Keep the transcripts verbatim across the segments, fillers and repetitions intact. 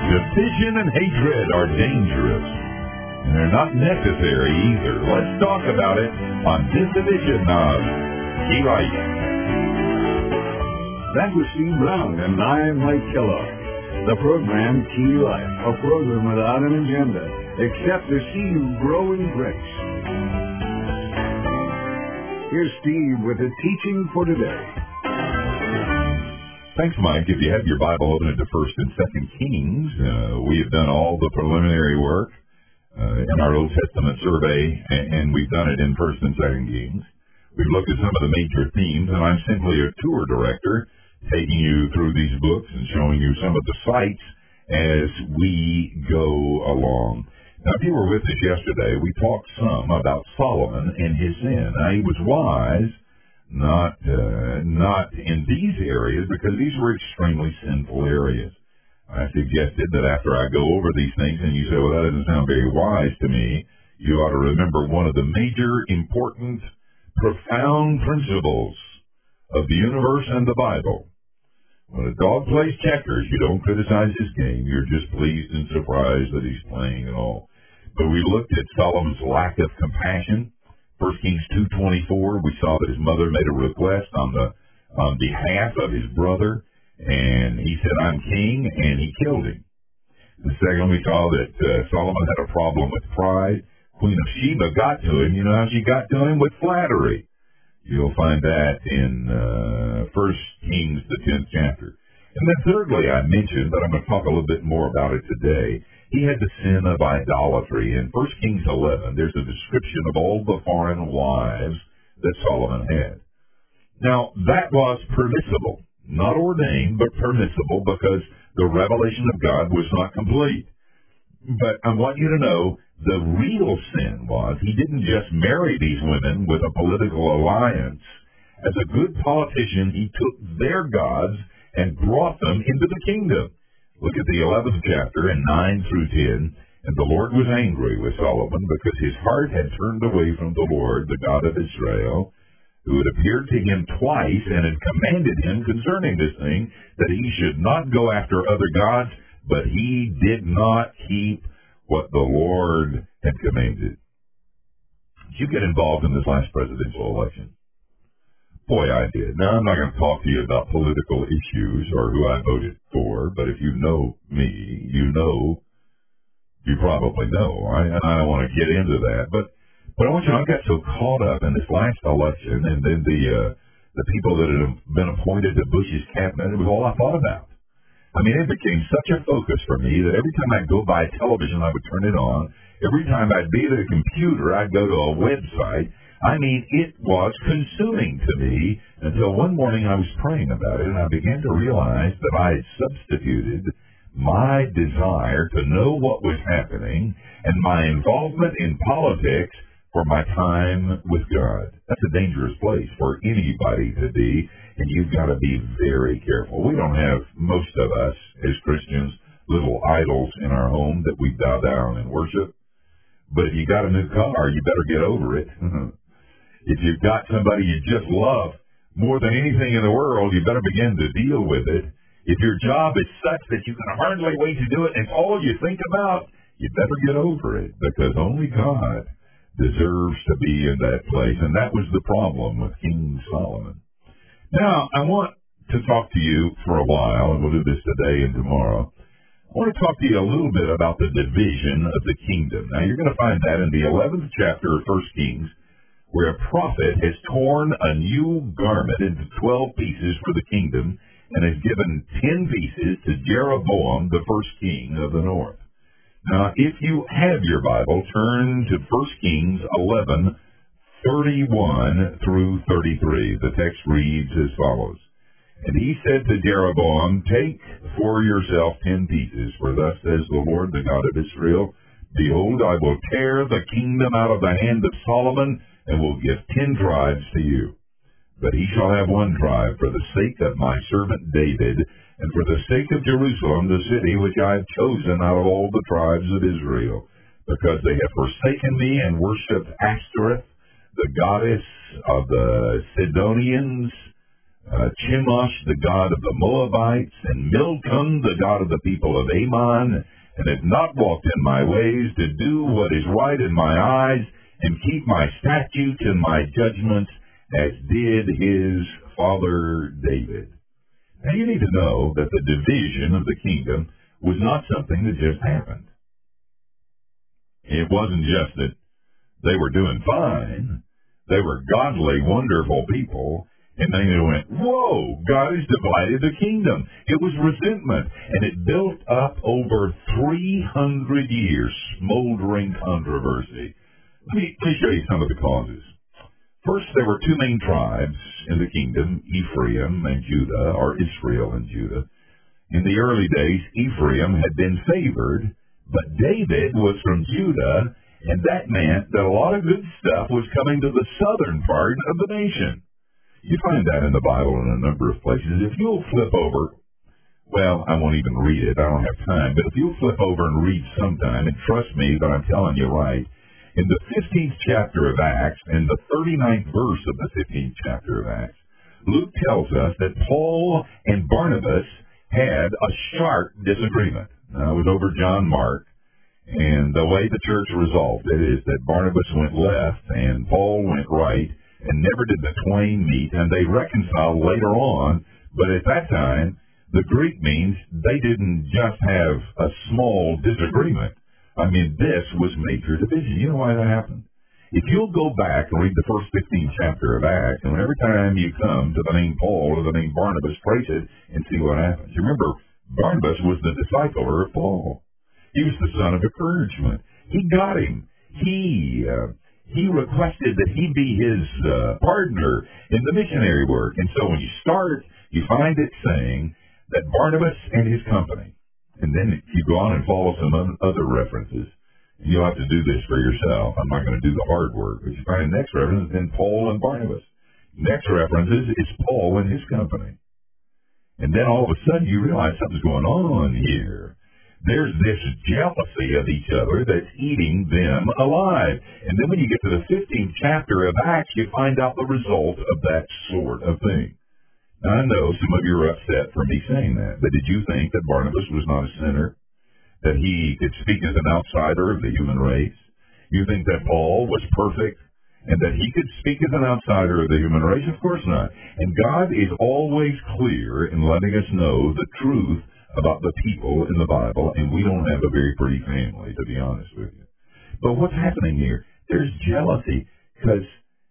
Division and hatred are dangerous, and they're not necessary either. Let's talk about it on this edition of Key Life. That was Steve Brown, and I am Mike Kellogg. The program Key Life, a program without an agenda, except to see you grow in grace. Here's Steve with the teaching for today. Thanks, Mike. If you have your Bible open to First and Second Kings, uh, we have done all the preliminary work uh, in our Old Testament survey, and, and we've done it in First and Second Kings. We've looked at some of the major themes, and I'm simply a tour director taking you through these books and showing you some of the sites as we go along. Now, if you were with us yesterday, we talked some about Solomon and his sin. Now, he was wise, not uh, not in these areas, because these were extremely sinful areas. I suggested that after I go over these things, and you say, well, that doesn't sound very wise to me, you ought to remember one of the major, important, profound principles of the universe and the Bible. When a dog plays checkers, you don't criticize his game. You're just pleased and surprised that he's playing and all. But we looked at Solomon's lack of compassion. First Kings two twenty-four, we saw that his mother made a request on the on behalf of his brother, and he said, I'm king, and he killed him. The second, we saw that uh, Solomon had a problem with pride. Queen of Sheba got to him. You know how she got to him? With flattery. You'll find that in uh, First Kings, the tenth chapter. And then thirdly, I mentioned, but I'm going to talk a little bit more about it today, he had the sin of idolatry. In First Kings eleven, there's a description of all the foreign wives that Solomon had. Now, that was permissible, not ordained, but permissible, because the revelation of God was not complete. But I want you to know, the real sin was he didn't just marry these women with a political alliance. As a good politician, he took their gods and brought them into the kingdom. Look at the eleventh chapter in nine through ten. And the Lord was angry with Solomon because his heart had turned away from the Lord, the God of Israel, who had appeared to him twice and had commanded him concerning this thing, that he should not go after other gods, but he did not keep what the Lord had commanded. Did you get involved in this last presidential election? Boy, I did. Now, I'm not going to talk to you about political issues or who I voted for, but if you know me, you know, you probably know. I, I don't want to get into that, but but I want you to know, I got so caught up in this last election, and then the uh, the people that had been appointed to Bush's cabinet, it was all I thought about. I mean, it became such a focus for me that every time I'd go by television, I would turn it on. Every time I'd be at a computer, I'd go to a website. I mean, it was consuming to me until one morning I was praying about it, and I began to realize that I had substituted my desire to know what was happening and my involvement in politics for my time with God. That's a dangerous place for anybody to be, and you've got to be very careful. We don't have, most of us as Christians, little idols in our home that we bow down and worship. But if you got a new car, you better get over it. If you've got somebody you just love more than anything in the world, you better begin to deal with it. If your job is such that you can hardly wait to do it and it's all you think about, you better get over it, because only God deserves to be in that place. And that was the problem with King Solomon. Now, I want to talk to you for a while, and we'll do this today and tomorrow. I want to talk to you a little bit about the division of the kingdom. Now, you're going to find that in the eleventh chapter of First Kings, where a prophet has torn a new garment into twelve pieces for the kingdom and has given ten pieces to Jeroboam, the first king of the north. Now, if you have your Bible, turn to First Kings eleven, thirty-one through thirty-three. The text reads as follows. And he said to Jeroboam, take for yourself ten pieces, for thus says the Lord, the God of Israel, behold, I will tear the kingdom out of the hand of Solomon, and will give ten tribes to you. But he shall have one tribe for the sake of my servant David, and for the sake of Jerusalem, the city which I have chosen out of all the tribes of Israel, because they have forsaken me and worshipped Ashtoreth, the goddess of the Sidonians, uh, Chemosh, the god of the Moabites, and Milcom, the god of the people of Ammon, and have not walked in my ways to do what is right in my eyes, and keep my statutes and my judgments, as did his father David. Now you need to know that the division of the kingdom was not something that just happened. It wasn't just that they were doing fine. They were godly, wonderful people, and then they went, whoa, God has divided the kingdom. It was resentment, and it built up over three hundred years, smoldering controversy. Let me, let me show you some of the causes. First, there were two main tribes in the kingdom, Ephraim and Judah, or Israel and Judah. In the early days, Ephraim had been favored, but David was from Judah, and that meant that a lot of good stuff was coming to the southern part of the nation. You find that in the Bible in a number of places. If you'll flip over, well, I won't even read it, I don't have time, but if you'll flip over and read sometime, and trust me that I'm telling you right, in the fifteenth chapter of Acts, and the thirty-ninth verse of the fifteenth chapter of Acts, Luke tells us that Paul and Barnabas had a sharp disagreement. Now, it was over John Mark, and the way the church resolved it is that Barnabas went left and Paul went right, and never did the twain meet, and they reconciled later on, but at that time, the Greek means they didn't just have a small disagreement. I mean, this was major division. You know why that happened? If you'll go back and read the first fifteenth chapter of Acts, and every time you come to the name Paul or the name Barnabas, trace it and see what happens. You remember, Barnabas was the discipler of Paul. He was the son of encouragement. He got him. He uh, he requested that he be his uh, partner in the missionary work. And so when you start, you find it saying that Barnabas and his company. And then you go on and follow some other references. You'll have to do this for yourself. I'm not going to do the hard work. But you find the next reference, then Paul and Barnabas. Next references, it's Paul and his company. And then all of a sudden you realize something's going on here. There's this jealousy of each other that's eating them alive. And then when you get to the fifteenth chapter of Acts, you find out the result of that sort of thing. Now, I know some of you are upset for me saying that, but did you think that Barnabas was not a sinner? That he could speak as an outsider of the human race? You think that Paul was perfect and that he could speak as an outsider of the human race? Of course not. And God is always clear in letting us know the truth about the people in the Bible, and we don't have a very pretty family, to be honest with you. But what's happening here? There's jealousy because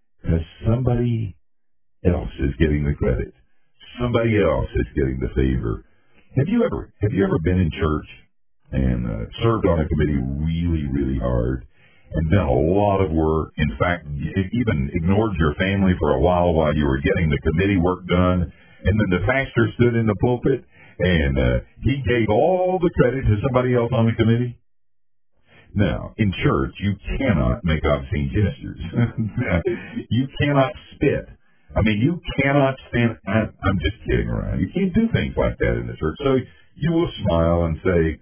somebody else is getting the credit. Somebody else is getting the favor. Have you ever have you ever been in church and uh, served on a committee really, really hard and done a lot of work? In fact, even ignored your family for a while while you were getting the committee work done, and then the pastor stood in the pulpit and uh, he gave all the credit to somebody else on the committee? Now, in church, you cannot make obscene gestures. You cannot spit. I mean, you cannot stand, I, I'm just kidding around. You can't do things like that in the church. So you will smile and say,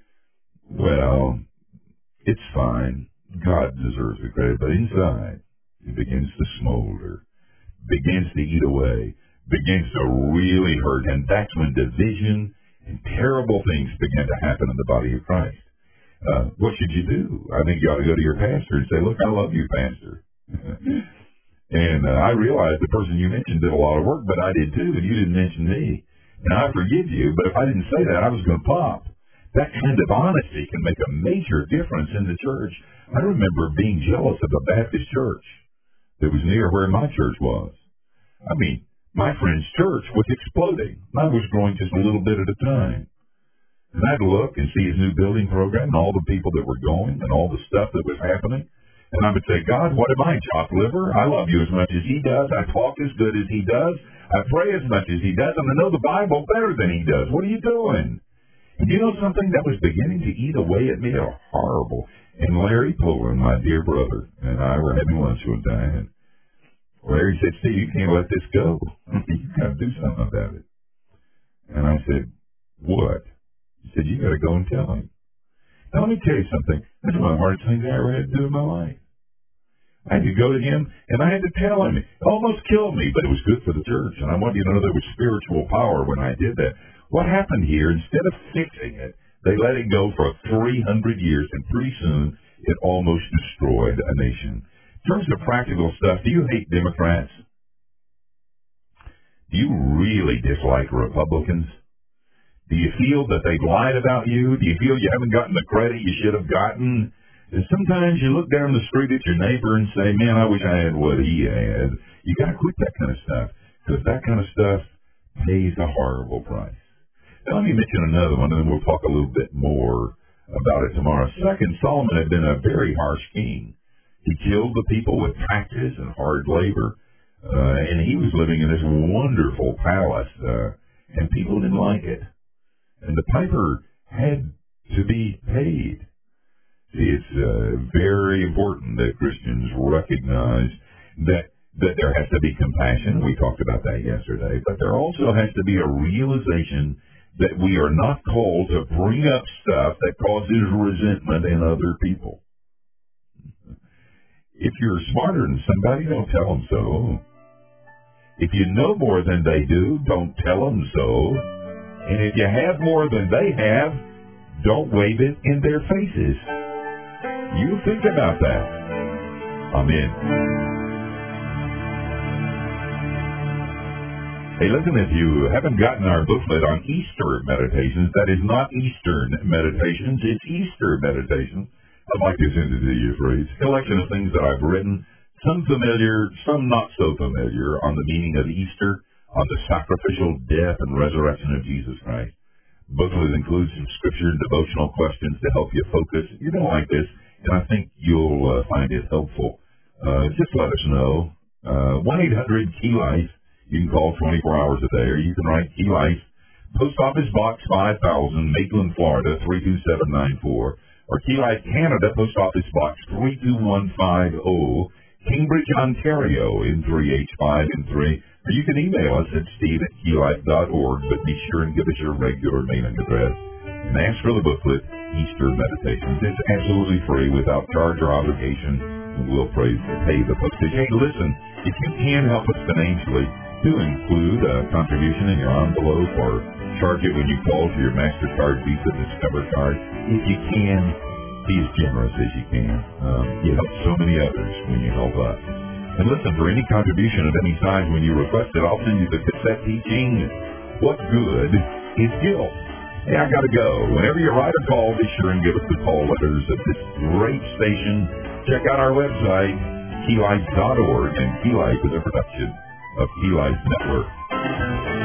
well, it's fine. God deserves the credit. But inside, it begins to smolder, begins to eat away, begins to really hurt. And that's when division and terrible things begin to happen in the body of Christ. Uh, what should you do? I think you ought to go to your pastor and say, look, I love you, pastor. And uh, I realized the person you mentioned did a lot of work, but I did too, and you didn't mention me. And I forgive you, but if I didn't say that, I was going to pop. That kind of honesty can make a major difference in the church. I remember being jealous of a Baptist church that was near where my church was. I mean, my friend's church was exploding. I was growing just a little bit at a time. And I'd look and see his new building program and all the people that were going and all the stuff that was happening. And I would say, God, what am I, chopped liver? I love you as much as he does. I talk as good as he does. I pray as much as he does. And I know the Bible better than he does. What are you doing? And you know something? That was beginning to eat away at me. Oh, horrible. And Larry Pullen, my dear brother, and I were having lunch one time. And Larry said, Steve, you can't let this go. You got to do something about it. And I said, what? He said, you got to go and tell him. Now, let me tell you something. That's one of the hardest things I ever had to do in my life. I had to go to him, and I had to tell him. It almost killed me, but it was good for the church. And I want you to know there was spiritual power when I did that. What happened here, instead of fixing it, they let it go for three hundred years, and pretty soon it almost destroyed a nation. In terms of practical stuff, do you hate Democrats? Do you really dislike Republicans? Do you feel that they've lied about you? Do you feel you haven't gotten the credit you should have gotten? And sometimes you look down the street at your neighbor and say, man, I wish I had what he had. You got to quit that kind of stuff, because that kind of stuff pays a horrible price. Now, let me mention another one, and then we'll talk a little bit more about it tomorrow. Second, Solomon had been a very harsh king. He killed the people with taxes and hard labor, uh, and he was living in this wonderful palace, uh, and people didn't like it. And the piper had to be paid. See, it's uh, very important that Christians recognize that that there has to be compassion. We talked about that yesterday. But there also has to be a realization that we are not called to bring up stuff that causes resentment in other people. If you're smarter than somebody, don't tell them so. If you know more than they do, don't tell them so. And if you have more than they have, don't wave it in their faces. You think about that. Amen. Hey, listen, if you haven't gotten our booklet on Easter meditations, that is not Eastern meditations, it's Easter meditations. I'd like to send it to you for a collection of things that I've written, some familiar, some not so familiar, on the meaning of Easter, on the sacrificial death and resurrection of Jesus Christ. Booklet includes some scripture and devotional questions to help you focus. You're going to like this, and I think you'll uh, find it helpful. Uh, just let us know. Uh, one eight hundred key life. You can call twenty-four hours a day, or you can write Key Life, Post Office Box five thousand, Maitland, Florida, three two seven nine four, or Key Life Canada, Post Office Box three two one five zero, Cambridge, Ontario, in three H five and three. Or you can email us at steve at key life dot org, but be sure and give us your regular mailing address. And ask for the booklet, Easter Meditations. It's absolutely free, without charge or obligation, and we'll pay, pay the postage. Hey, listen, if you can help us financially, do include a contribution in your envelope or charge it when you call to your MasterCard, Visa, Discover card. If you can, be as generous as you can. Um, you help so many others when you help us. And listen, for any contribution of any size, when you request it, I'll send you the cassette teaching, What Good is Guilt? Hey, I got to go. Whenever you write a call, be sure and give us the call letters of this great station. Check out our website, key life dot org, and Key Life is a production of Key Life Network.